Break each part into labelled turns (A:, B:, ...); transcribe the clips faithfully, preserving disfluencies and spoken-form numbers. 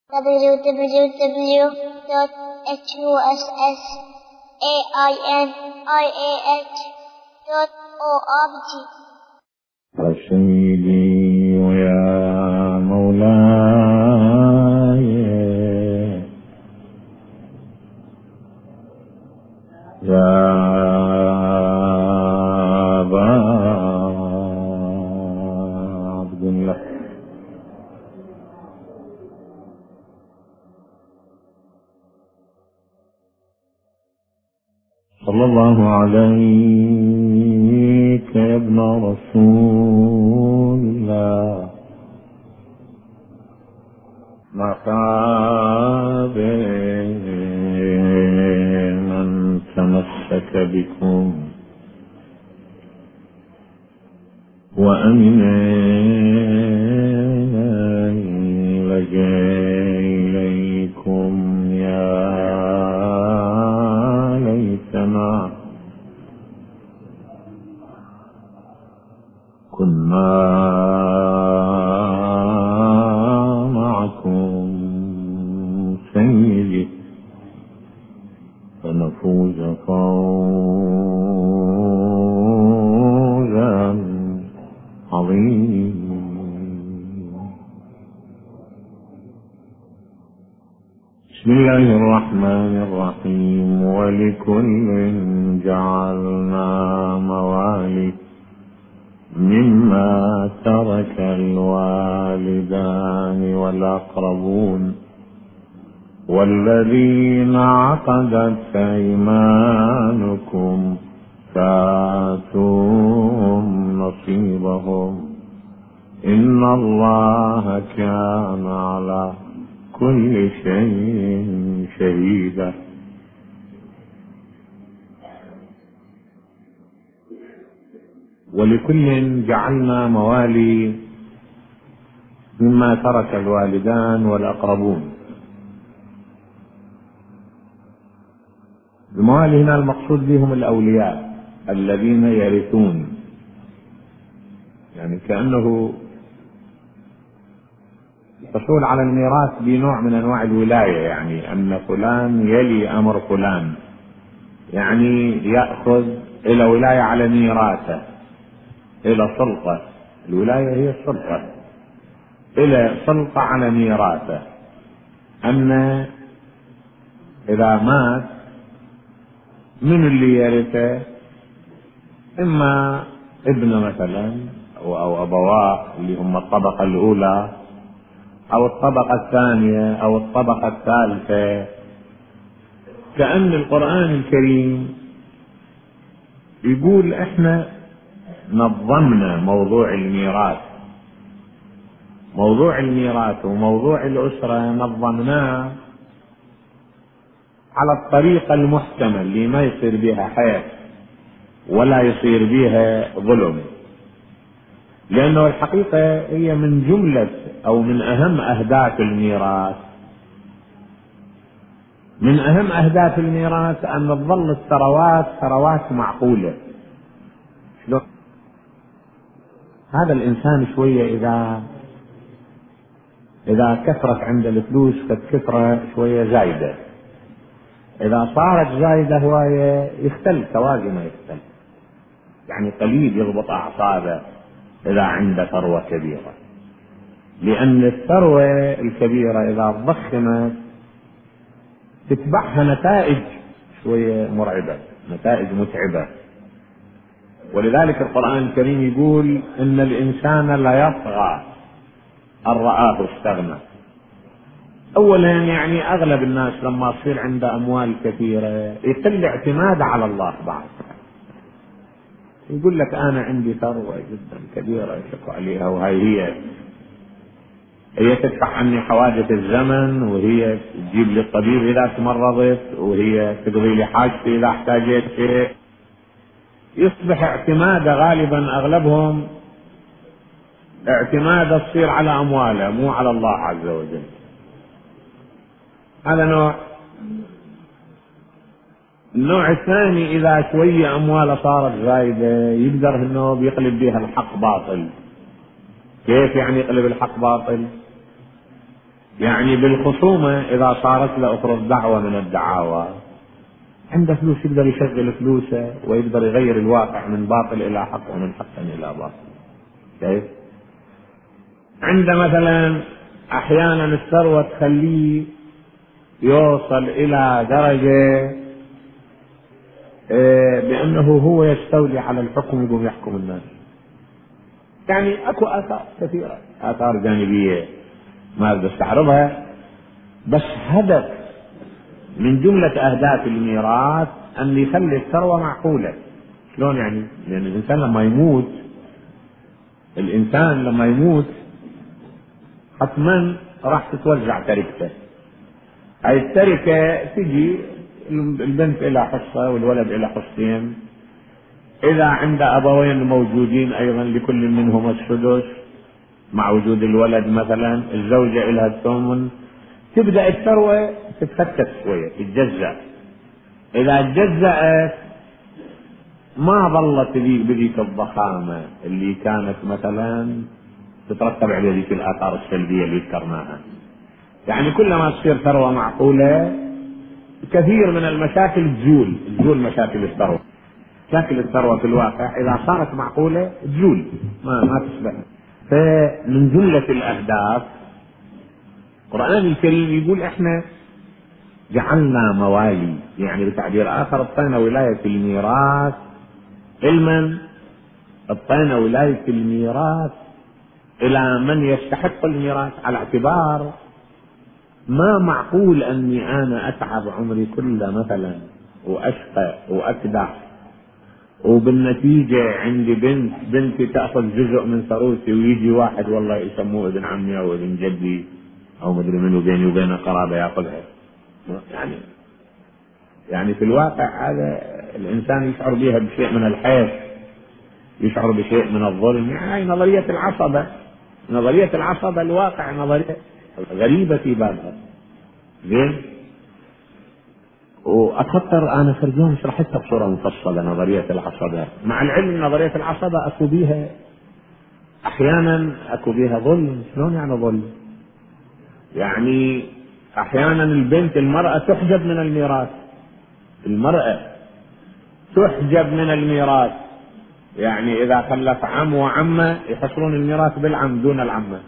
A: w w w dot h u s s a i n i a h dot org.
B: يا سيدي ويا مولاي يا أبا عبد الله صلى الله عليك يا ابن رسول الله، ما خاب من تمسك بكم وأمن لجأ إليكم. يا ليتنا كنا معكم سيدي فنفوز فوزا عظيما. بسم الله الرحمن الرحيم. ولكل جعلنا موالي مما ترك الوالدان والأقربون والذين عقدت أيمانكم فآتوهم نصيبهم إن الله كان على كل شيء شهيدا. ولكل جعلنا موالي مما ترك الوالدان والأقربون. الموالي هنا المقصود بهم الأولياء الذين يرثون، يعني كأنه الحصول على الميراث بنوع من أنواع الولاية، يعني أن فلان يلي أمر فلان، يعني يأخذ إلى ولاية على ميراثه، إلى سلطة. الولاية هي السلطة، إلى سلطة على ميراثه. أن إذا مات من اللي يرثه؟ إما ابنه مثلا أو, أو أبواه اللي هم الطبقة الأولى أو الطبقة الثانية أو الطبقة الثالثة. كأن القرآن الكريم يقول إحنا نظمنا موضوع الميراث، موضوع الميراث وموضوع الأسرة نظمناه على الطريقة المحكمة اللي ما يصير بها حياة ولا يصير بها ظلم، لأنه الحقيقة هي من جملة أو من أهم أهداف الميراث. من أهم أهداف الميراث أن تظل الثروات ثروات معقولة. هذا الإنسان شوية إذا إذا كثرت عند الفلوس فالكثرة شوية زايدة، إذا صارت زايدة هواية يختل توازنه، يختل، يعني قليل يضبط أعصابه إذا عنده ثروة كبيرة، لأن الثروة الكبيرة إذا ضخمت تتبعها نتائج شوية مرعبة، نتائج متعبة. ولذلك القرآن الكريم يقول إن الإنسان لا يطغى أن رآه استغنى. أولا يعني أغلب الناس لما تصير عنده أموال كثيرة يقل اعتماد على الله بعض، يقول لك أنا عندي ثروة جدا كبيرة يشق عليها، وهي هي هي تدفع عني حوادث الزمن، وهي تجيب لي الطبيب إذا تمرضت، وهي تقضي لي حاجتي إذا احتاجت شيء. يصبح اعتماد غالبا أغلبهم اعتماد تصير على أمواله مو على الله عز وجل. هذا نوع. النوع الثاني إذا شوية أمواله صارت زايدة يقدر إنه بيقلب بها الحق باطل. كيف يعني يقلب الحق باطل؟ يعني بالخصومة إذا صارت له أخرى دعوة من الدعاوى، عنده فلوس يقدر يشغل فلوسه ويقدر يغير الواقع من باطل إلى حق ومن حق إلى باطل. كيف؟ عنده مثلا أحيانا الثروة تخليه يوصل إلى درجة بأنه هو يستولي على الحكم ويقوم يحكم الناس. يعني أكو آثار كثيرة، آثار جانبية ما أقدر أستعرضها، بس هدف من جملة أهداف الميراث أن يخلي الثروة معقولة. شلون يعني؟ لأن الإنسان لما يموت الإنسان لما يموت حتما راح تتوزع تركته. هاي التركة تجي البنت إلى حصة والولد إلى حصتين، إذا عند أبوين موجودين أيضا لكل منهما السدس مع وجود الولد مثلا، الزوجة إلها الثمن، تبدأ الثروة تتفتت شوية تتجزأ. إذا تجزأت ما ظلت بذيك الضخامة اللي كانت مثلا تترتب على ذيك الآثار السلبية اللي ذكرناها. يعني كلما تصير ثروة معقولة كثير من المشاكل تزول، تزول مشاكل الثروة. مشاكل الثروة في الواقع إذا صارت معقولة تزول ما ما تشبه. فمن جملة الأهداف القرآن الكريم يقول إحنا جعلنا موالي، يعني بتعبير آخر اعطينا ولاية الميراث علما، اعطينا ولاية الميراث إلى من يستحق الميراث، على اعتبار ما معقول أني أنا أتعب عمري كله مثلا وأشقى وأكدح وبالنتيجة عندي بنت بنتي تأخذ جزء من ثروتي ويجي واحد والله يسموه ابن عمي أو ابن جدي أو مدري منه بيني وبين قرابة يأخذها. يعني يعني في الواقع هذا الإنسان يشعر بها بشيء من الحيف، يشعر بشيء من الظلم. يعني نظرية العصبة، نظرية العصبة الواقع نظرية غريبة في بالها. زين، وأتخطر أنا فرجون شرحتها بصورة مفصلة نظرية العصبة، مع العلم نظرية العصبة أكو بيها أحيانا أكو بيها ظلم. شلون يعني ظلم؟ يعني أحيانا البنت المرأة تحجب من الميراث، المرأة تحجب من الميراث. يعني إذا خلف عم وعمة يحصلون الميراث بالعم دون العمة.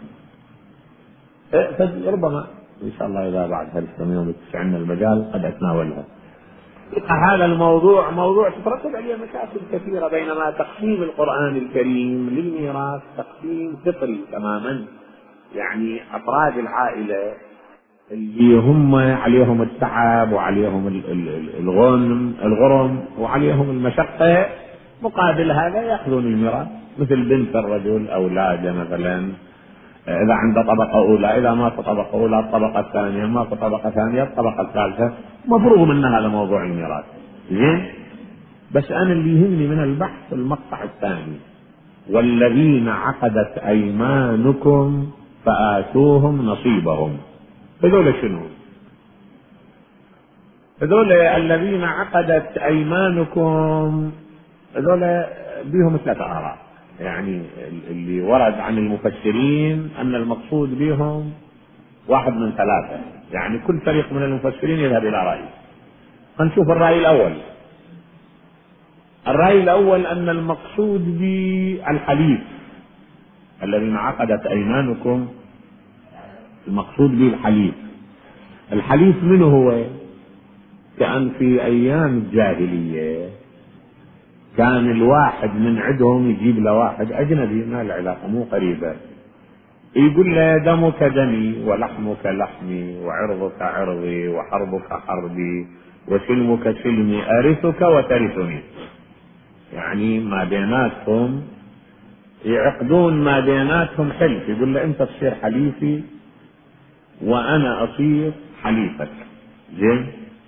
B: ربما إن شاء الله إذا بعد هالكم يوم يتسعنا المجال قد أتناولها. هذا الموضوع موضوع تترتب عليه مشاكل كثيرة، بينما تقسيم القرآن الكريم للميراث تقسيم فطري تماما. يعني أفراد العائلة اللي هم عليهم التعب وعليهم الغنم الغرم وعليهم المشقة، مقابل هذا يأخذون الميراث، مثل بنت الرجل أولاده مثلا إذا عنده طبقة أولى، إذا ما في طبقة أولى الطبقة الثانية، ما في طبقة ثانية الطبقة الثالثة، مفروغ من هذا موضوع الميراث. زين، بس أنا اللي يهمني من البحث المقطع الثاني، والذين عقدت أيمانكم فآتوهم نصيبهم. هذول شنو؟ هذول الذين عقدت أيمانكم هذول بيهم ثلاثة آراء. يعني اللي ورد عن المفسرين أن المقصود بهم واحد من ثلاثة، يعني كل فريق من المفسرين يذهب إلى رأي. هنشوف الرأي الأول. الرأي الأول أن المقصود بالحليف، الذين عقدت أيمانكم المقصود به الحليف. الحليف منه هو؟ كأن في أيام الجاهلية كان الواحد من عندهم يجيب له واحد أجنبي ما له علاقة مو قريبة، يقول له دمك دمي ولحمك لحمي وعرضك عرضي وحربك حربي وسلمك سلمي أرثك وترثني. يعني ما بيناتهم يعقدون ما بيناتهم حلف، يقول له أنت تصير حليفي وأنا أصير حليفك. زين،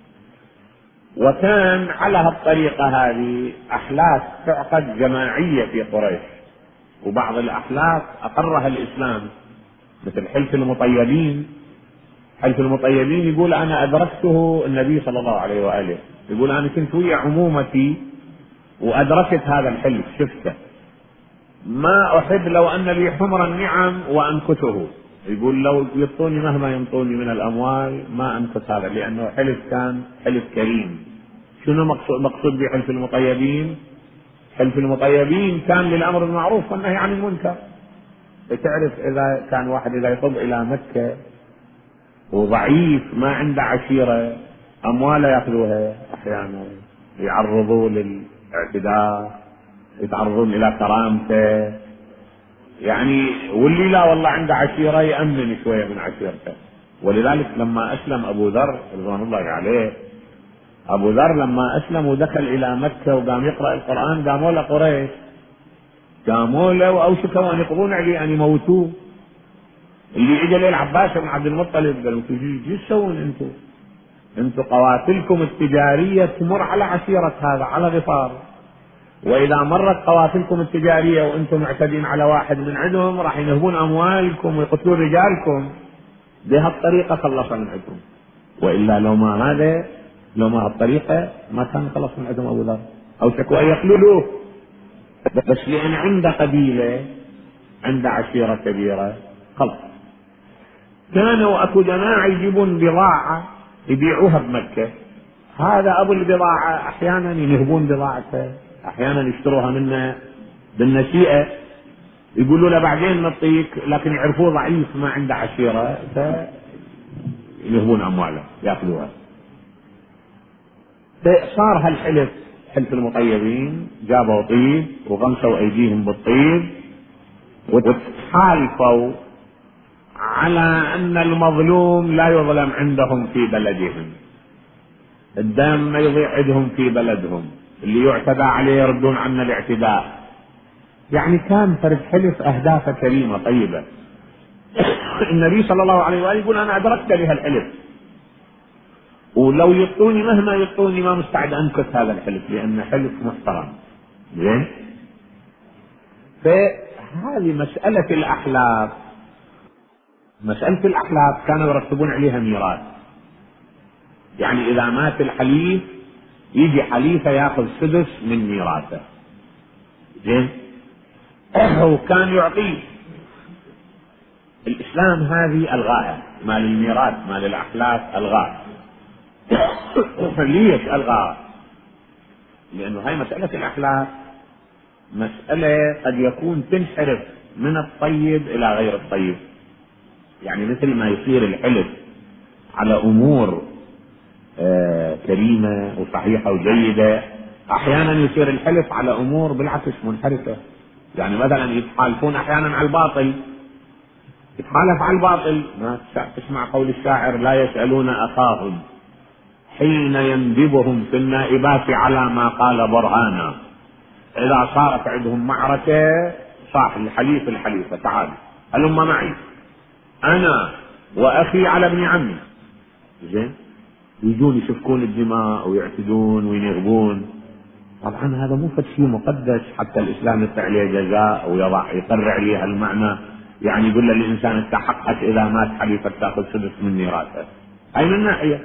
B: وكان على هالطريقة هذه أحلاف تعقد جماعية في قريش، وبعض الأحلاف أقرها الإسلام مثل حلف المطيبين. حلف المطيبين يقول أنا أدركته النبي صلى الله عليه وآله، يقول أنا كنت ويا عمومتي وأدركت هذا الحلف شفته، ما أحب لو أن لي حمر النعم وأنكته. يقول لو يعطوني مهما ينطوني من الأموال ما أنقص هذا، لأنه حلف كان حلف كريم. شنو مقصود مقصود بحلف المطيبين؟ حلف المطيبين كان للأمر بالمعروف والنهي عن المنكر. تعرف إذا كان واحد إذا يطب إلى مكة وضعيف ما عنده عشيرة، أمواله يأخذوها أحيانا، يعرضوا للاعتداء، يتعرضون إلى كرامته، يعني واللي لا والله عنده عشيرة يأمن شوية من عشيرته. ولذلك لما أسلم أبو ذر رضوان الله عليه، أبو ذر لما أسلم ودخل إلى مكة وقام يقرأ القرآن قاموا له قريش، قاموا له وأوشكوا أن يقضون عليه أن يموتوه. اللي إجا للعباس بن عبد المطلب قالوا شو تسوون أنتم؟ أنتم قوافلكم التجارية تمر على عشيرة هذا على غفار، وإذا مرت قوافلكم التجارية وأنتم معتدين على واحد من عندهم راح ينهبون أموالكم ويقتلون رجالكم. بهالطريقة خلصوا من عندهم، وإلا لو ما هذا لو ما هالطريقة ما كان خلص من عندهم أبو ذر، أو شكوا أن يقتلوه، بس لأن عنده قبيلة عنده عشيرة كبيرة خلص. كانوا أكو جماعة يجيبون بضاعة يبيعوها بمكة، هذا أبو البضاعة أحيانا ينهبون بضاعته، أحيانا يشتروها منه بالنسيئة، يقولوا له بعدين نعطيك، لكن يعرفوه ضعيف ما عنده عشيرة فينهبون أمواله يأخذوها. صار هالحلف حلف المطيبين، جابوا طيب وغمسوا أيديهم بالطيب وتحالفوا على أن المظلوم لا يظلم عندهم في بلدهم، الدم ما يضيع عندهم في بلدهم، اللي يعتدى عليه يردون عنا الاعتداء. يعني كان فرد حلف أهدافه كريمة طيبة. النبي صلى الله عليه وآله يقول أنا أدركت لها الحلف، ولو يعطوني مهما يعطوني ما مستعد أنكس هذا الحلف لأنه حلف محترم. زين؟ فهذه مسألة الأحلاف، مسألة الأحلاف كانوا يرتبون عليها ميراث. يعني إذا مات الحليف يجي حليفه ياخذ سدس من ميراثه. زين؟ وكان يعطيه. الإسلام هذه الغاية، مال الميراث مال الأحلاف الغاية. ليش الغاية؟ لأنه هاي مسألة الأحلاف مسألة قد يكون تنحرف من الطيب إلى غير الطيب. يعني مثل ما يصير الحلف على أمور آه كريمة وصحيحة وجيدة، أحيانا يصير الحلف على أمور بالعكس منحرفة. يعني مثلا يتحالفون أحيانا على الباطل، يتحالف على الباطل. ما تسمع قول الشاعر لا يسألون أخاهم حين يندبهم في النائبات على ما قال برهانا. إذا صارت عندهم معركة صاح الحليف الحليفة تعال هلم معي أنا وأخي على ابن عمي. زين؟ يجون يسفكون الدماء ويعتدون وينغبون. طبعا هذا مو شيء مقدس حتى الإسلام يدفع عليه جزاء ويضع يقرر عليه المعنى. يعني يقول للإنسان انت حقك إذا مات حليفك تأخذ سدس من ميراثه. أي من ناحية.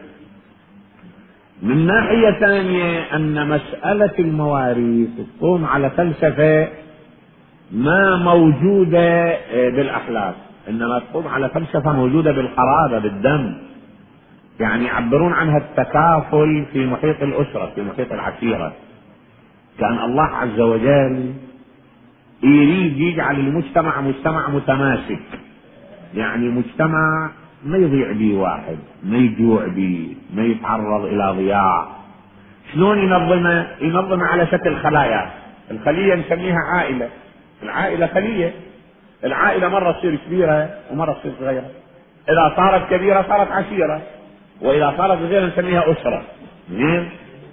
B: من ناحية ثانية أن مسألة المواريث تقوم على فلسفة ما موجودة بالأحلاف، إنما تقوم على فلسفة موجودة بالقرابة بالدم. يعني يعبرون عنها التكافل في محيط الأسرة في محيط العشيرة. كان الله عز وجل يريد يجعل المجتمع مجتمع متماسك، يعني مجتمع ما يضيع بيه واحد، ما يجوع بيه، ما يتعرض إلى ضياع. شلون ينظمه؟ ينظمه على شكل خلايا. الخلية نسميها عائلة. العائلة خلية. العائلة مرة تصير كبيرة ومرة تصير صغيرة. إذا صارت كبيرة صارت عشيرة، وإذا صارت صغيرة نسميها أسرة. زين؟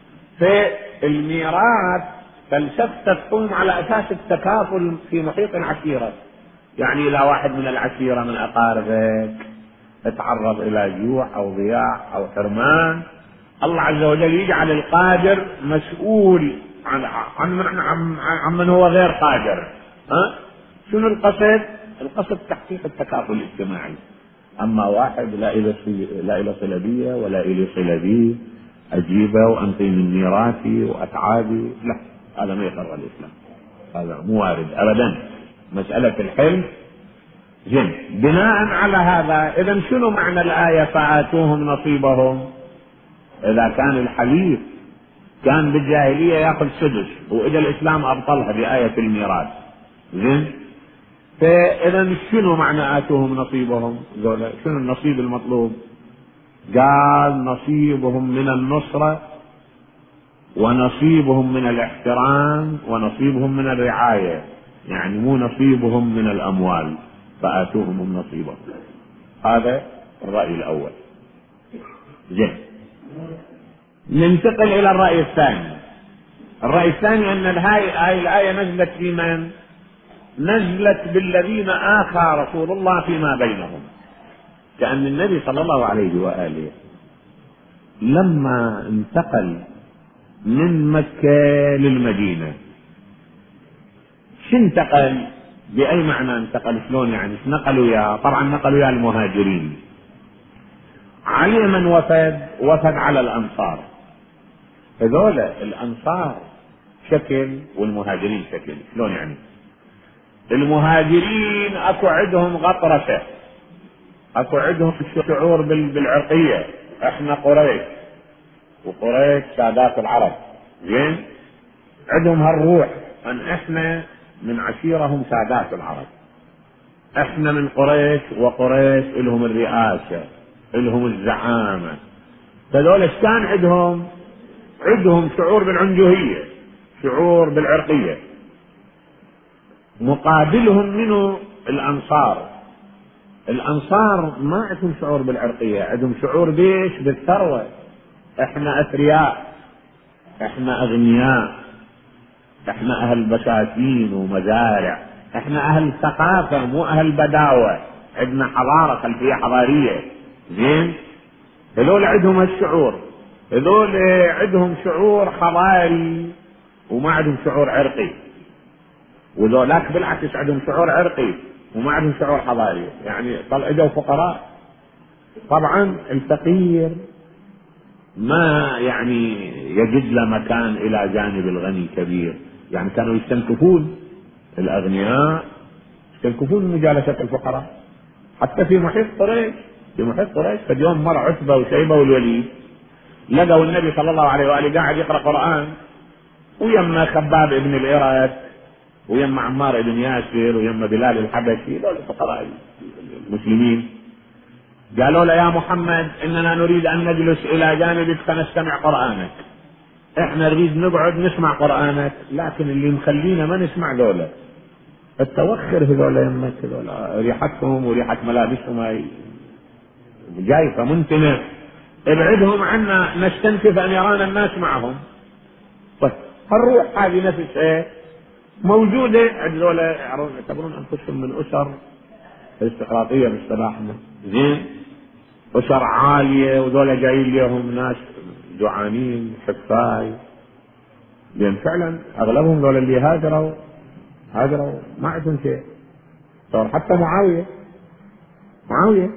B: فالميراث فلسفة تقوم على أساس التكافل في محيط العشيرة. يعني إذا واحد من العشيرة من أقاربك اتعرض إلى جوع أو ضياع أو حرمان، الله عز وجل يجعل القادر مسؤول عن عن عن, عن من هو غير قادر. ها؟ شنو القصد؟ القصد تحقيق التكافل الاجتماعي. أما واحد لا إلى لا إلى صلة بي ولا إلى صلة بي أجيبه وأنطي من ميراثي وأتعابي، لا، هذا ما يقرر الإسلام، هذا مو وارد أبدا. مسألة الحلف زين. بناء على هذا اذا شنو معنى الايه فاتوهم نصيبهم؟ اذا كان الحليف كان بالجاهليه ياخذ سدس واذا الاسلام ابطلها بايه الميراث، زين، فاذا شنو معنى اتوهم نصيبهم؟ شنو النصيب المطلوب؟ قال نصيبهم من النصره ونصيبهم من الاحترام ونصيبهم من الرعايه، يعني مو نصيبهم من الاموال، فاتوهم نصيبهم. هذا الراي الاول. زين، ننتقل الى الراي الثاني. الراي الثاني ان هاي الايه نزلت في من؟ نزلت بالذين آخى رسول الله فيما بينهم، كأن النبي صلى الله عليه وآله لما انتقل من مكة للمدينة، شو انتقل؟ بأي معنى انتقل؟ شلون يعني؟ نقلوا يا طبعا نقلوا يا المهاجرين. علي من وفد؟ وفد على الأنصار. هذول الأنصار شكل والمهاجرين شكل. شلون يعني؟ المهاجرين اكو عندهم غطرسة، اكو عندهم شعور بالعرقية، احنا قريش وقريش سادات العرب، زين، عندهم هالروح ان احنا من عشيرهم سادات العرب، احنا من قريش وقريش لهم الرئاسة لهم الزعامة. فذول ايش كان عندهم؟ عندهم شعور بالعنجهية، شعور بالعرقية. مقابلهم منه الأنصار. الأنصار ما عندهم شعور بالعرقية، عندهم شعور بيش؟ بالثروة. احنا أثرياء، احنا أغنياء، احنا أهل بساتين ومزارع، احنا أهل ثقافة مو أهل بداوة، عندنا حضارة، خلفية حضارية، زين. هذول عندهم هالشعور، هذول عندهم شعور حضاري وما عندهم شعور عرقي، وذولاك بالعكس عندهم شعور عرقي وما عندهم شعور حضاري، يعني اجوا فقراء. طبعا الفقير ما يعني يجد له مكان الى جانب الغني كبير، يعني كانوا يستنكفون الاغنياء، يستنكفون مجالسة الفقراء. حتى في محيط قريش، في محيط قريش فاليوم مر عتبة وشيبة والوليد، لقوا النبي صلى الله عليه وآله قاعد يقرأ قرآن ويما خباب ابن الإرث ويما عمار بن ياسر ويما بلال الحبشي، دول الفقراء المسلمين. قالوا له يا محمد اننا نريد ان نجلس الى جانبك فنستمع قرآنك، احنا نريد نقعد نسمع قرآنك، لكن اللي مخلينا ما نسمع ذولا التوخر، هذول يمك هذول ريحتهم وريحة ملابسهم هاي جايفة منتنة، ابعدهم عنا نستنكف ان يرانا الناس معهم. طيب هالروح هذه نفس ايه موجودة عند ذولا، يعتبرون انفسهم من اسر الاستقراطية باصطلاحنا، زين، اسر عالية، وذولا جايين لهم ناس جوعانين حفاي، لان فعلا اغلبهم ذولا اللي هاجروا هاجروا ما عندهم شيء. صار حتى معاوية معاوية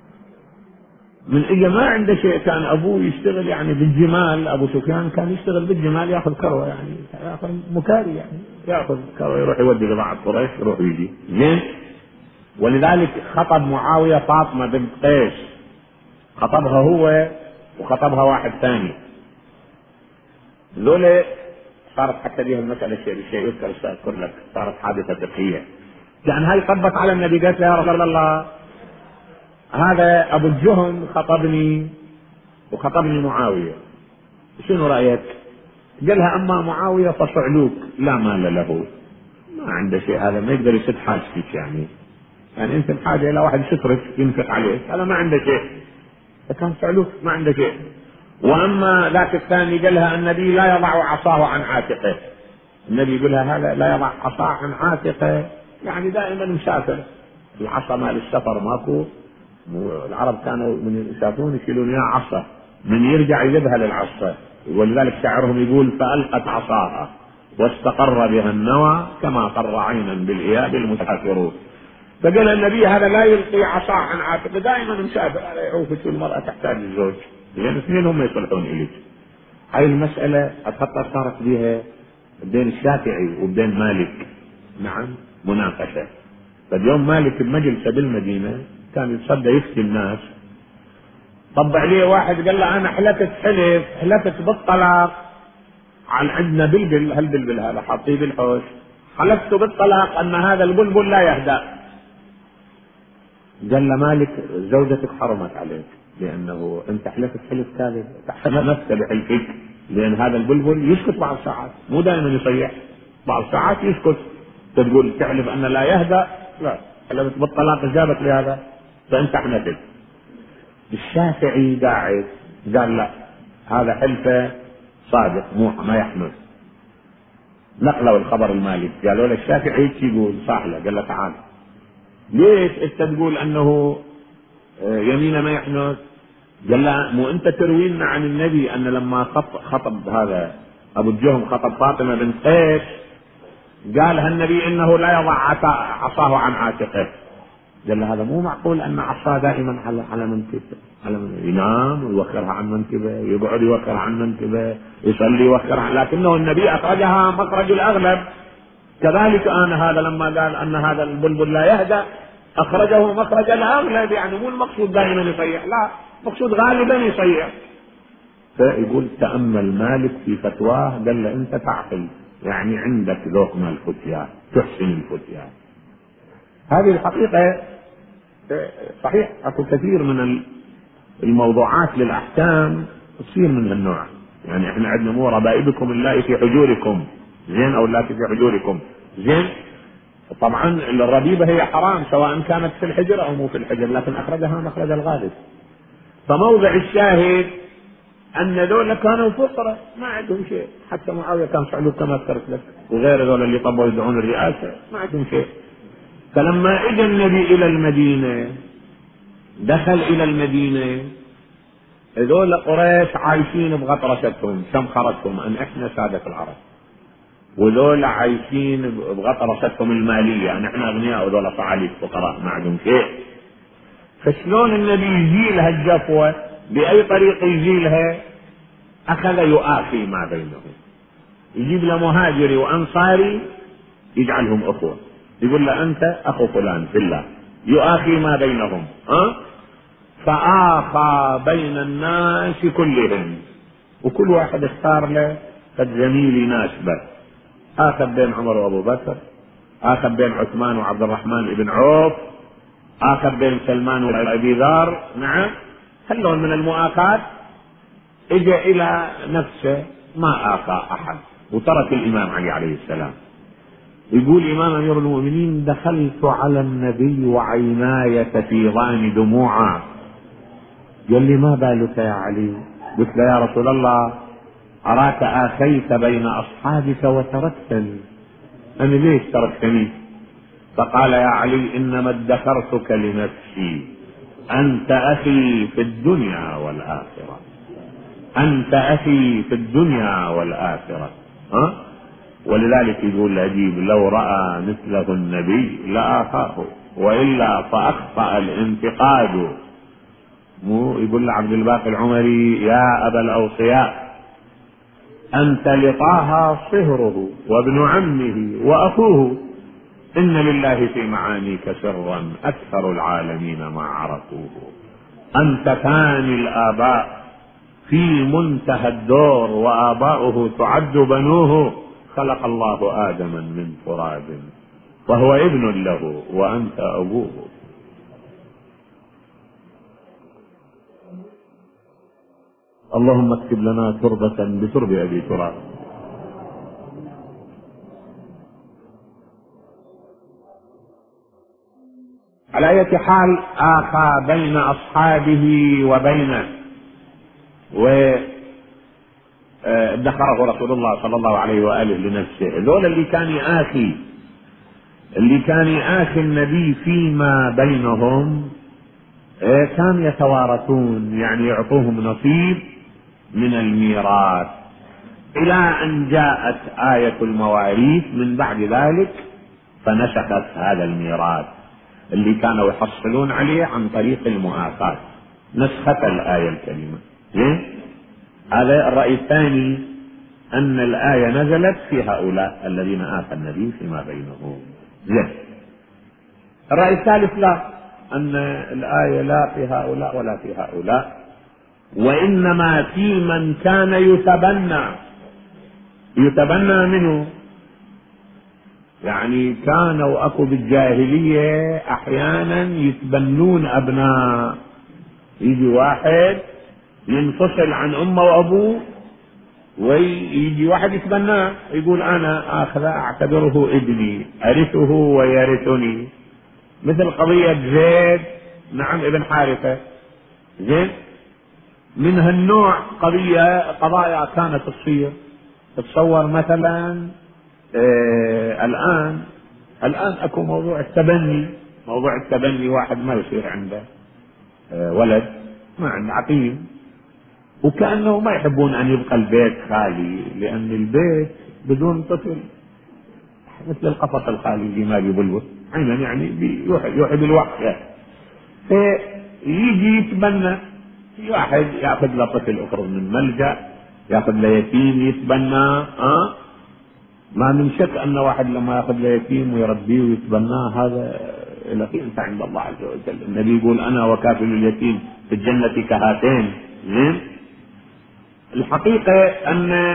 B: من اجى ما عنده شيء، كان ابوه يشتغل يعني بالجمال، ابو سفيان كان يشتغل بالجمال، ياخذ كروه يعني ياخذ مكاري، يعني ياخذ كروه يروح يودي لبعض قريش يروح يجي، زين. ولذلك خطب معاوية فاطمة بنت قيس، خطبها هو وخطبها واحد ثاني، ذولا صارت حتى ليهم مسألة شيء بالشيء يذكر سأذكر لك، صارت حادثة فقهية. يعني هاي صبت على النبي قالت له يا رسول الله هذا ابو الجهم خطبني وخطبني معاوية، شنو رأيك؟ قالها اما معاوية فصعلوك لا مال له، ما عنده شيء، هذا ما يقدر يسد حاجتك، يعني يعني انت بحاجة الى واحد يسترك ينفق عليك، هذا ما عنده شيء، فكان صعلوك ما عنده شيء. واما ذاك الثاني قالها النبي لا يضع عصاه عن عاتقه، النبي يقولها هذا لا يضع عصاه عن عاتقه، يعني دائما مسافر، العصا مال السفر ماكو، العرب كانوا من يسافرون يشيلون يا عصا، من يرجع يجيبها للعصا، ولذلك شاعرهم يقول فألقت عصاها واستقر بها النوى كما قر عينا بالإياب المسافرون. فقال النبي هذا لا يلقي عصا عن عاتقه، دائما مسافر، هذا يعوف المرأة تحتاج الزوج، لأن اثنين هم يصلحون إليك. هاي المسألة أتخطى صارت بها بين الشافعي وبين مالك، نعم مناقشة، فاليوم مالك بمجلسه بالمدينة كان يتصدى يفتي الناس، طب عليه واحد قال له أنا حلفت حلف حلفت بالطلاق، عن عندنا بلبل، هالبلبل هذا حاطيه بالحوش، حلفت بالطلاق أن هذا البلبل لا يهدأ. قال له مالك زوجتك حرمت عليك لأنه أنت حلفت حلف كاذب، تحسب نفسك بحلفك، لأن هذا البلبل يسكت بعض ساعات، مو دائما يصيح، بعض ساعات يسكت. تقول تحلف أن لا يهدأ، لا، حلفت بالطلاق جابت لهذا، فأنت حنفت. الشافعي قاعد قال لا، هذا حلفه صادق مو ما يحنث. نقلوا الخبر المالك، قالوا له الشافعي ايش يقول؟ صح له. قال له تعال، ليش انت تقول انه يمينه ما يحنث؟ قال له مو انت تروي لنا عن النبي ان لما خطب هذا ابو الجهم خطب فاطمه بنت قيس قال النبي انه لا يضع عصاه عن عاتقه. قال له هذا مو معقول ان عصاه دائما على على منكبه، على من ينام ويوخرها عن منكبه، يقعد يوخرها عن منكبه، يصلي يوخرها، لكنه النبي اخرجها مخرج الاغلب. كذلك انا هذا لما قال ان هذا البلبل لا يهدأ اخرجه مخرج الاغلب، يعني مو المقصود دائما يصيح، لا، مقصود غالبا يصيح. فيقول تأمل مالك في فتواه، قال له انت تعقل، يعني عندك ذوق من الفتيا، تحسن الفتيا. هذه الحقيقة صحيح، اكو كثير من الموضوعات للأحكام تصير من النوع، يعني احنا عندنا مو ربائبكم اللائي في حجوركم، زين، او اللاتي في حجوركم، زين. طبعا الربيبة هي حرام سواء كانت في الحجر او مو في الحجر، لكن اخرجها مخرج الغالب. فموضع الشاهد ان ذولا كانوا فقراء ما عندهم شيء، حتى معاوية كان صعلوك كما ذكرت لك، وغير ذولا اللي طبوا يدعون الرئاسة ما عندهم شيء. فلما اجى النبي الى المدينة، دخل الى المدينة، هذول قريش عايشين بغطرستهم، شمخرتهم ان احنا سادة العرب، وذول عايشين بغطرستهم المالية ان احنا اغنياء، وذول صعاليك فقراء ما عندهم شيء. فشلون النبي يزيلها الجفوة؟ باي طريقة يزيلها؟ اخذ يؤاخي ما بينهم، يجيب له مهاجري وانصاري يجعلهم اخوة، يقول له انت اخو فلان في الله، يؤاخي ما بينهم. ها؟ فآخى بين الناس كلهم، وكل واحد اختار له الزميل يناسبه. آخذ بين عمر وابو بكر، آخذ بين عثمان وعبد الرحمن بن عوف، آخذ بين سلمان وابي ذر. نعم، هلون من المؤاخاة اجى الى نفسه ما آخى احد، وترك الامام علي عليه السلام. يقول امام امير المؤمنين دخلت على النبي وعيناي تفيضان دموعا، قال لي ما بالك يا علي؟ قلت له يا رسول الله اراك اخيت بين اصحابك وتركتني، انا ليش تركتني؟ فقال يا علي انما ادخرتك لنفسي، انت اخي في الدنيا والاخره، انت اخي في الدنيا والاخره. ها؟ ولذلك يقول الأديب لو رأى مثله النبي لآخاه، وإلا فأخطأ الانتقاد. مو يقول لعبد الباقي العمري يا أبا الأوصياء أنت لطه صهره وابن عمه وأخوه، إن لله في معانيك سرا أكثر العالمين ما عرفوه، أنت ثاني الآباء في منتهى الدور، وآباؤه تعد بنوه، خلق الله آدما من تراب وهو ابن له وأنت أبوه. اللهم اكتب لنا تربة بترب أبي تراب. على أي حال آخى بين أصحابه وبينه، و ادخره رسول الله صلى الله عليه وآله لنفسه. ذول اللي كان يآخي، اللي كان يآخي النبي فيما بينهم، كانوا يتوارثون، يعني يعطوهم نصيب من الميراث، إلى أن جاءت آية المواريث من بعد ذلك فنسخت هذا الميراث اللي كانوا يحصلون عليه عن طريق المؤاخاة، نسخت الآية الكريمة. هذا الرأي الثاني، أن الآية نزلت في هؤلاء الذين آخى النبي فيما بينهم. زين. الرأي الثالث لا، أن الآية لا في هؤلاء ولا في هؤلاء، وإنما في من كان يتبنى. يتبنى منه يعني كانوا أكو بالجاهلية أحيانا يتبنون أبناء، يجي واحد ينفصل عن أمه وأبوه ويجي واحد يتبناه، يقول أنا آخذ أعتبره ابني أرثه ويرثني، مثل قضية زيد نعم ابن حارثة. زين من هالنوع قضية قضايا كانت تصير. تتصور مثلا آه الآن الآن أكو موضوع التبني. موضوع التبني واحد ما يصير عنده آه ولد، ما عنده عقيم، وكأنه ما يحبون أن يبقى البيت خالي، لأن البيت بدون طفل مثل القفص الخالي اللي ما بيبلبل عينا، يعني يوحي بالوحشة. فيجي يتبنى في واحد ياخذ له طفل افرض من ملجأ، ياخذ له يتيم يتبناه. ها ما من شك ان واحد لما ياخذ له يتيم ويربيه ويتبناه هذا له قيمة عند الله عز وجل. النبي يقول انا وكافل اليتيم في الجنة كهاتين. زين الحقيقة ان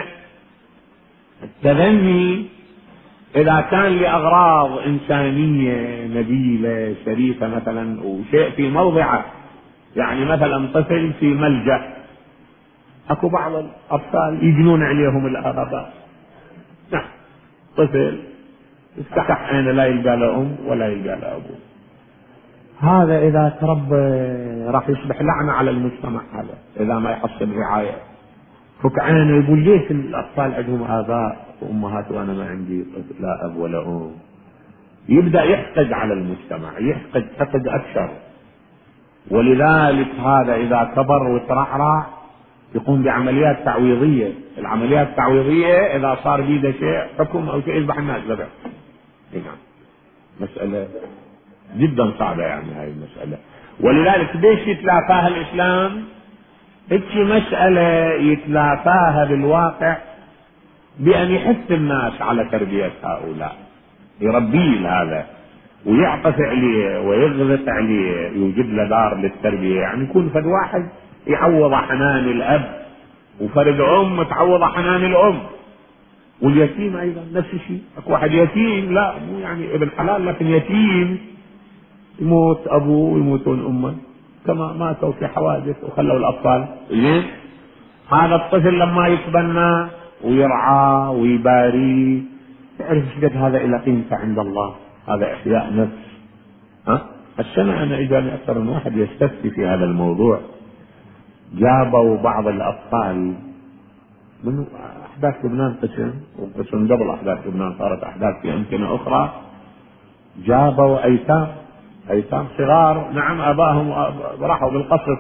B: التبني إذا كان لأغراض إنسانية نبيلة شريفة مثلا وشيء في موضعه، يعني مثلا طفل في ملجأ، أكو بعض الأطفال يجنون عليهم الآباء. نعم طفل يفتح عينه لا يلقى له أم ولا يلقى له أبوه، هذا إذا تربى راح يصبح لعنة على المجتمع. هذا إذا ما يحصل رعاية فك عينه يقول ليش الأطفال عندهم آباء وأمهات وأنا ما عندي لا أب ولا أم. يبدأ يحقد على المجتمع، يحقد حقد أكثر. ولذلك هذا إذا كبر وترعرع يقوم بعمليات تعويضية. العمليات التعويضية إذا صار بيده شيء حكم أو شيء يذبح الناس ذبح. نعم مسألة جدا صعبة يعني هاي المسألة. ولذلك ليش يتلافاها الإسلام؟ هيك مسألة يتلافاها بالواقع بأن يحث الناس على تربية هؤلاء، يربيه هذا ويعطف عليه ويغلط عليه، يوجد له دار للتربية. يعني يكون فد واحد يعوض حنان الأب وفرد أم تعوض حنان الأم. واليتيم أيضا نفس الشيء. أكو واحد يتيم لا مو يعني ابن حلال لكن يتيم يموت أبوه ويموتون أمه كما ماتوا في حوادث وخلوا الأطفال. زين هذا الطفل لما يتبنى ويرعى ويباري تعرف ايش قد هذا الى قيمته عند الله. هذا احياء نفس. ها السنة انا اجاني اكثر من واحد يستفتي في هذا الموضوع. جابوا بعض الاطفال من احداث لبنان قسم وقسم قبل احداث لبنان صارت احداث في امكنة اخرى. جابوا ايتام ايتام صغار نعم ابائهم راحوا بالقصف.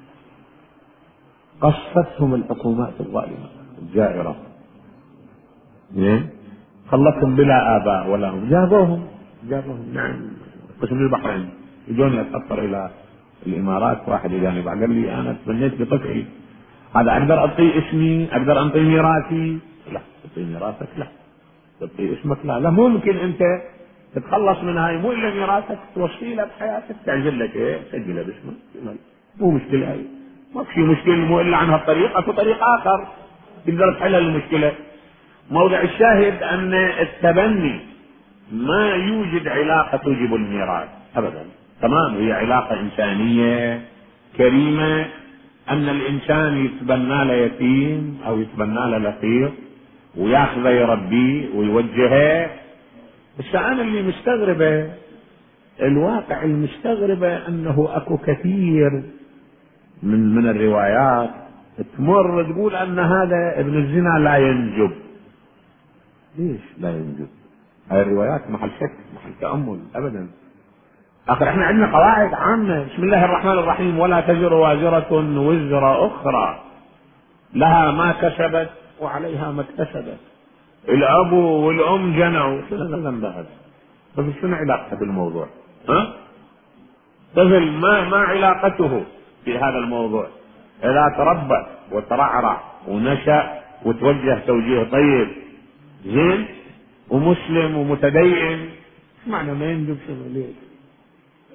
B: قصفتهم الحكومات الظالمة الجائرة. زين خلتهم بلا آباء ولا هم. جابوهم جابوهم نعم قسم البحرين. يجوني اتأثر إلى الإمارات. واحد يجاني بعد قال لي أنا تبنيت بطفلي هذا أقدر أعطيه اسمي؟ أقدر أعطيه ميراثي؟ لا تعطيه ميراثك لا، تعطيه اسمك لا. لا ممكن أنت تتخلص من هاي مو إلا ميراثك توصي له بحياتك تعجل لك إيه سجله باسمك مو مشكلة. هاي ما في مشكلة مو إلا عن هالطريقة. أكو طريق آخر تقدر تحل المشكلة. موضع الشاهد أن التبني ما يوجد علاقة توجب الميراث أبدا. تمام هي علاقة إنسانية كريمة أن الإنسان يتبنى له يتيم أو يتبنى له لقيط وياخذه يربيه ويوجهه. بس أنا اللي مستغربة الواقع المستغربة أنه أكو كثير من من الروايات تمر تقول أن هذا ابن الزنا لا ينجب. ليش لا ينجب؟ هاي الروايات محل شك محل تأمل أبدا. آخر احنا عندنا قواعد عامة. بسم الله الرحمن الرحيم ولا تزر وازرة وزر أخرى لها ما كسبت وعليها ما اكتسبت. الأب والأم جنوا شنو ذنب هذا؟ طيب شنو علاقته بالموضوع؟ ها؟ طفل ما ما علاقته في هذا الموضوع؟ إذا تربى وترعرع ونشأ وتوجه توجيه طيب زين ومسلم ومتدين معنى ما ينجب شنو ليه؟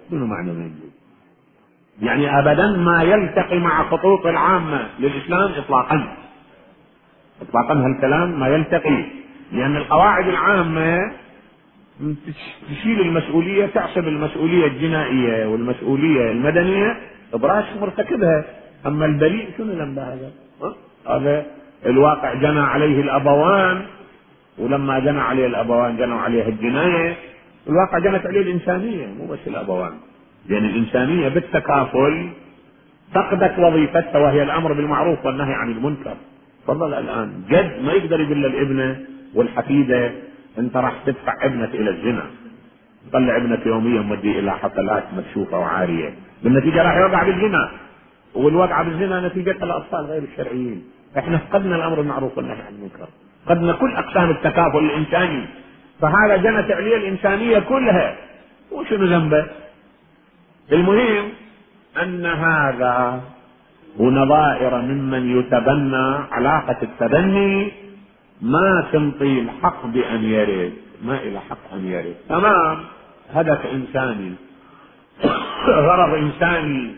B: شنو معنى ما يجوز؟ يعني أبدا ما يلتقي مع خطوط العامة للإسلام إطلاقا. إطلاقا هالكلام ما يلتقي، لأن القواعد العامة تشيل المسؤولية، تعصب المسؤولية الجنائية والمسؤولية المدنية براس مرتكبها. أما البريء شنو ذنبه هذا؟ هذا الواقع جنى عليه الأبوان، ولما جنى عليه الأبوان جنوا عليه الجناية. الواقع جنت عليه الإنسانية مو بس الأبوان، لأن يعني الإنسانية بالتكافل فقدت وظيفتها وهي الأمر بالمعروف والنهي عن المنكر. تفضل الآن جد ما يقدر يقول للابنة والحفيدة أنت راح تدفع ابنك إلى الزنا، طلع ابنك يوميا موديه إلى حفلات مكشوفة وعارية، بالنتيجة راح يوقع بالزنا، والوقع بالزنا نتيجة الأطفال غير الشرعيين. احنا فقدنا الأمر بالمعروف والنهي عن المنكر، فقدنا كل أقسام التكافل الإنساني، فهذا جنت عليه الإنسانية كلها. وشنو ذنبه؟ المهم أن هذا ونظائر ممن يتبنى علاقة التبني ما تنطي الحق بأن يرد، ما إلى حق أن يرد. تمام، هدف إنساني غرض إنساني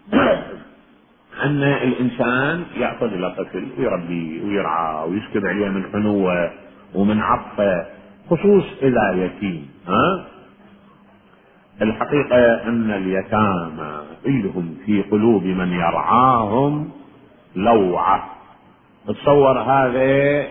B: أن الإنسان يأخذ إلى طفل ويربيه ويرعاه ويسكب عليه من حنوه ومن عطفه، خصوص إذا يتيم. ها؟ الحقيقة أن اليتامى إلهم في قلوب من يرعاهم لوعة. تصور هذه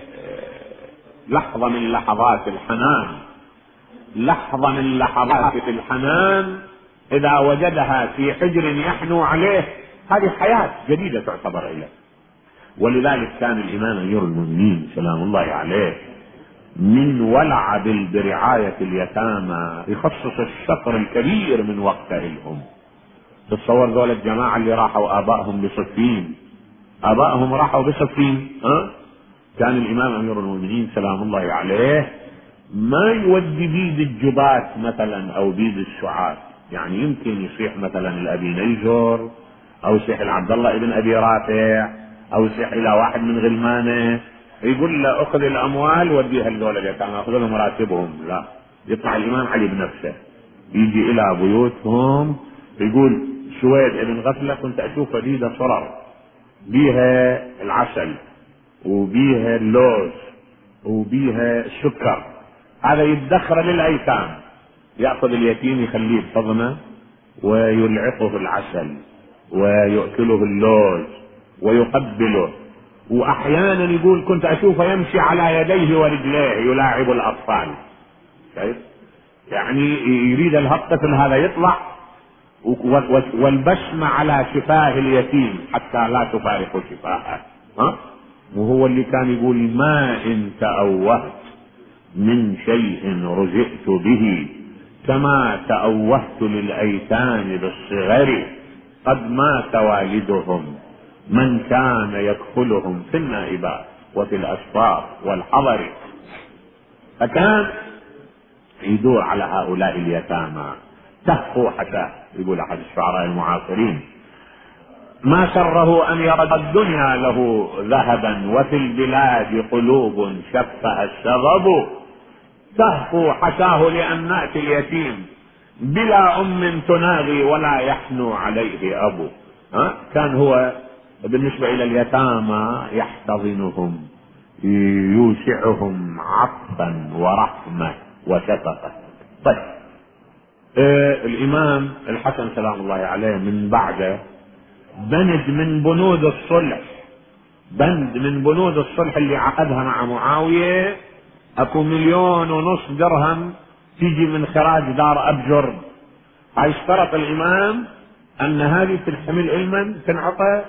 B: لحظة من لحظات الحنان، لحظة من لحظات الحنان إذا وجدها في حجر يحنو عليه، هذه حياة جديدة تعتبر إليه. ولذلك كان الإمام أمير المؤمنين سلام الله عليه من ولع برعاية اليتامى يخصص الشطر الكبير من وقته لهم. تتصور ذول الجماعة اللي راحوا آبائهم بصفين، آبائهم راحوا بصفين، ها؟ كان الإمام أمير المؤمنين سلام الله عليه ما يودي بيد الجبات مثلا أو بيد الشعاث. يعني يمكن يصيح مثلا الأبي نيجر أو يصيح العبد الله ابن أبي رافع أو يصيح إلى واحد من غلمانه يقول له أخذ الأموال وديها لذول اليتامى أخذ لهم مراتبهم. لا، يطلع الإمام علي بنفسه يجي إلى بيوتهم يقول سويد ابن غفلة كنت أشوف فريدة صرر بيها العسل وبيها اللوز وبيها السكر، هذا يدخر للأيتام، يأخذ اليتيم يخليه بحضنه ويلعقه العسل ويأكله اللوز ويقبله، وأحيانا يقول كنت أشوفه يمشي على يديه ورجليه يلاعب الأطفال. شايف؟ يعني يريد الطفل هذا يطلع والبسمة على شفاه اليتيم حتى لا تفارق شفاهه. ها؟ وهو اللي كان يقول ما إن تأوهت من شيء رزقت به كما تأوهت للأيتام بالصغر قد مات والدهم من كان يكفلهم في النائبات وفي الأسفار والحضر. فكان يدور على هؤلاء اليتامى تهفو حتى، يقول أحد الشعراء المعاصرين ما سره أن يرى الدنيا له ذهبا وفي البلاد قلوب شفها السبب تهفو حشاه لأن نأتي اليتيم بلا أم تناغي ولا يحنو عليه أبو. ها؟ كان هو بالنسبة إلى اليتامى يحتضنهم يوسعهم عطفا ورحمة وشفقة. طيب آه الإمام الحسن سلام الله عليه من بعده بند من بنود الصلح، بند من بنود الصلح اللي عقدها مع معاوية اكو مليون ونصف درهم تيجي من خراج دار ابجر. هاي اشترط الامام ان هذه تنحمل علما تنعطى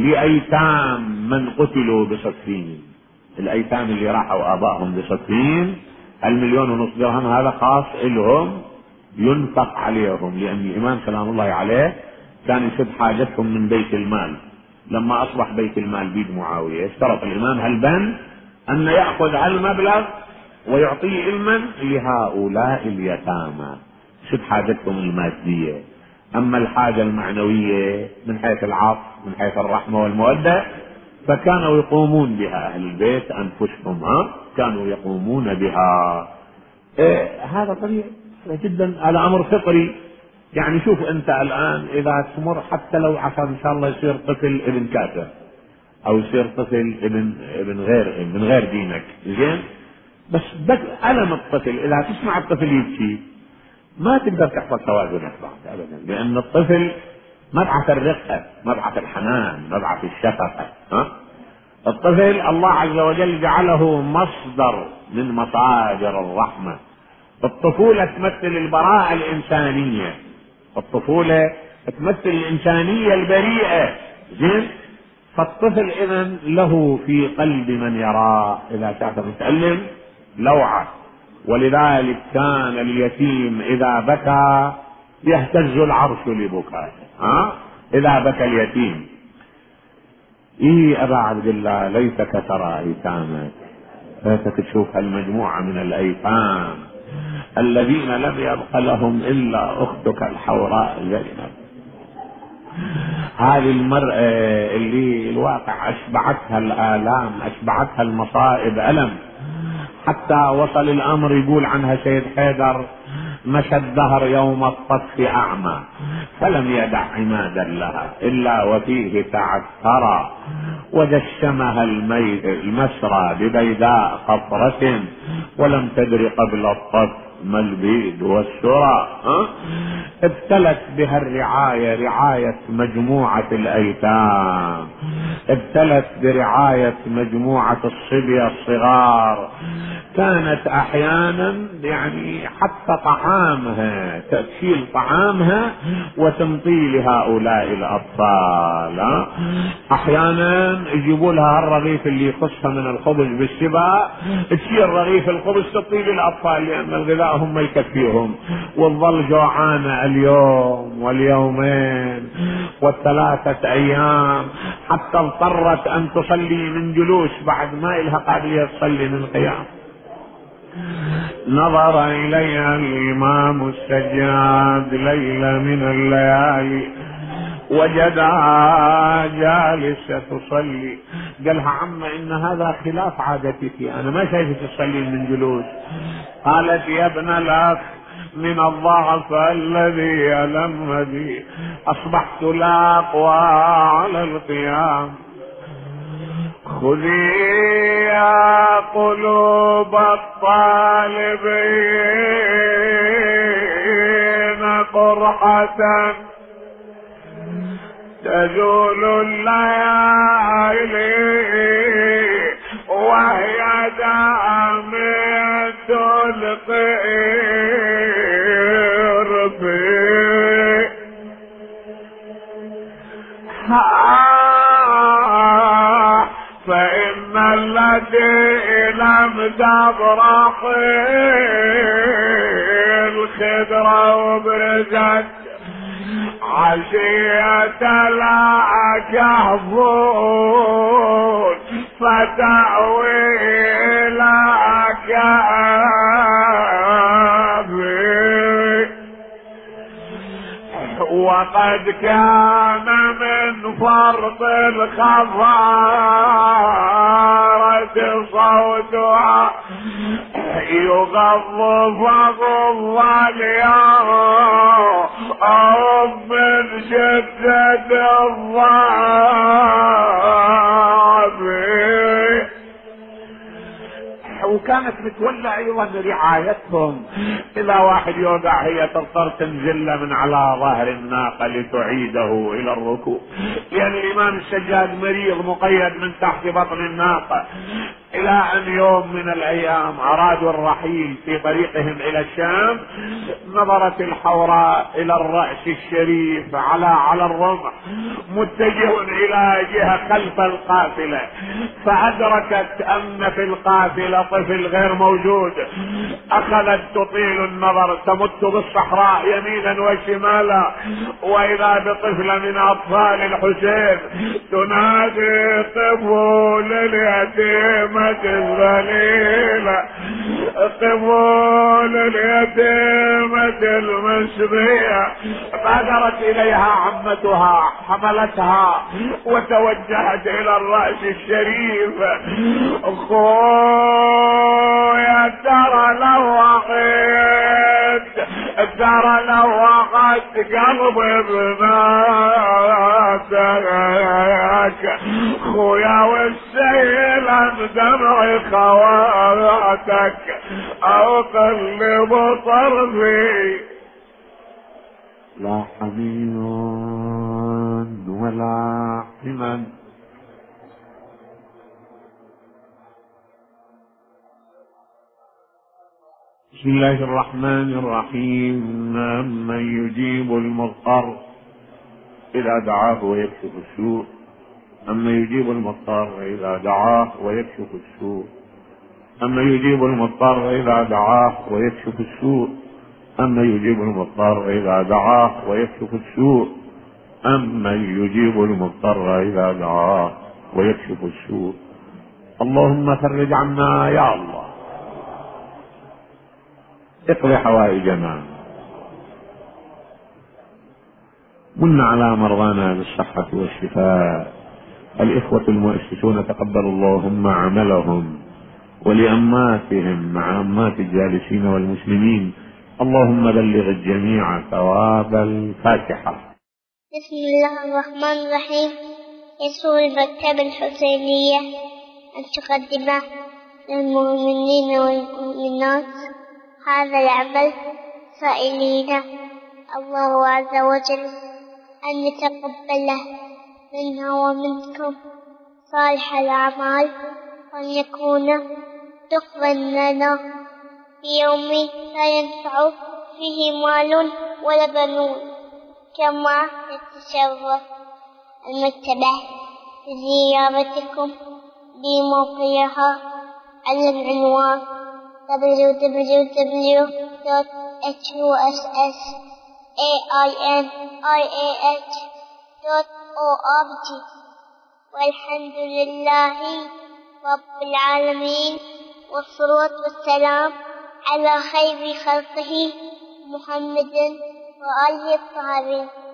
B: لايتام من قتلوا بصفين، الايتام اللي راحوا ابائهم بصفين المليون ونصف درهم هذا خاص لهم ينفق عليهم، لان الامام سلام الله عليه كان يسد حاجتهم من بيت المال. لما اصبح بيت المال بيد معاوية اشترط الامام هالبند ان يأخذ هالمبلغ ويعطيه علما لهؤلاء اليتامى سد حاجتهم المادية. اما الحاجة المعنوية من حيث العطف من حيث الرحمة والمودة فكانوا يقومون بها اهل البيت انفسهم، ها كانوا يقومون بها. إيه هذا طبيعي جدا، هذا امر فطري. يعني شوف انت الان اذا تمر حتى لو عشان ان شاء الله يصير طفل ابن كافر او يصير طفل ابن ابن غير من غير دينك، زين، بس بس الم الطفل اذا تسمع الطفل يبكي ما تقدر تحفظ توازنك بعد ابدا، لان الطفل مبعث الرقه، مبعث الحنان، مبعث الشفقه. ها؟ الطفل الله عز وجل جعله مصدر من مصادر الرحمه. الطفوله تمثل البراءه الانسانيه، الطفوله تمثل الانسانيه البريئه، زين. فالطفل اذن له في قلب من يراه اذا شافه متألم لوعه، ولذلك كان اليتيم اذا بكى يهتز العرش لبكائه. ها؟ اذا بكى اليتيم. ايه ابا عبد الله ليتك ترى ايتامك، ليتك تشوف هالمجموعه من الايتام الذين لم يبق لهم الا اختك الحوراء زينب، هذه المرأة اللي الواقع اشبعتها الالام، اشبعتها المصائب الم، حتى وصل الامر يقول عنها سيد حيدر: مشى الدهر يوم الطف اعمى فلم يدع عمادا لها الا وفيه تعثرا، ودشمها المسرى ببيداء قطرة ولم تدر قبل الطف ما البيد والسرى. أه؟ ابتلت بها الرعاية، رعاية مجموعة الايتام، ابتلت برعاية مجموعة الصبية الصغار. كانت احيانا يعني حتى طعامها تشيل طعامها وتمطي لهؤلاء الاطفال. احيانا يجيبوا لها الرغيف اللي يخصها من الخبز بالشبع، تشيل رغيف الخبز تطي للاطفال لان الغذاء هم يكفيهم، وتظل جوعانه اليوم واليومين والثلاثه ايام، حتى اضطرت ان تصلي من جلوس بعد ما لها قابليه تصلي من قيام. نظر الي الامام السجاد ليلة من الليالي وجدها جالسة تصلي، قالها: عم ان هذا خلاف عادتك، انا ما شايفك تصلين من جلوس. قالت: يا ابن الاخ، من الضعف الذي يلم بي اصبحت لا اقوى على القيام. خذي يا قلوب الطالبين قرحة تزول الليالي وهي دامية القير في فإن التي لم تبرح الخضرة وبرزت عشية لا كهفون فتأوي إلى كهف، وقد كان من فرط الخفارة صوتها يغض فغض اليوم من شدة الضعف. وكانت متولى ايضا رعايتهم، اذا واحد يوقع هي تضطر تنزل من على ظهر الناقه لتعيده الى الركوب، لان الامام السجاد مريض مقيد من تحت بطن الناقه. الى ان يوم من الايام ارادوا الرحيل في طريقهم الى الشام، نظرت الحوراء الى الراس الشريف على على الرمح متجه الى جهه خلف القافله، فادركت ان في القافله طفل غير موجود. اخذت تطيل النظر تمت بالصحراء يمينا وشمالا، واذا بطفله من اطفال الحسين تنادي: طفل اليتيم الذليلة، طفل اليتيمة المسبية. بادرت اليها عمتها حملتها وتوجهت الى الرأس الشريف: خويا ترى لو وقيت ترى لو وقت قلبي بناتك خويا والسيلة بدمعي خواتك او قلب طرفي لا حميم ولا حمد. بسم الله الرحمن الرحيم. من يجيب المضطر إذا دعاه ويكشف السوء، أما يجيب المضطر إذا دعاه ويكشف السوء، أما يجيب المضطر إذا دعاه ويكشف السوء، أما يجيب المضطر إذا دعاه ويكشف السوء، أما يجيب المضطر إذا دعاه ويكشف السوء. اللهم فرج عنا يا الله، اقض حوائجنا، من على مرضانا بالصحة والشفاء. الإخوة المؤسسون تقبل اللهم عملهم، ولأماتهم مع أمات الجالسين والمسلمين. اللهم بلغ الجميع ثواب الفاتحة.
A: بسم الله الرحمن الرحيم. يسر المكتبة الحسينية أن تقدم للمؤمنين والمؤمنات هذا العمل سائلين الله عز وجل أن يتقبله منا ومنكم صالح الأعمال، وأن يكون دخلا لنا في يوم لا ينفع فيه مال ولا بنون. كما يتشرف المكتبة بزيارتكم بموقعها على العنوان دبليو دبليو دبليو دوت إتش يو إس إس إيه آي إن آي إيه إتش دوت أو آر جي. والحمد لله رب العالمين، والصلاة والسلام على خير خلقه محمد وآله الطاهرين.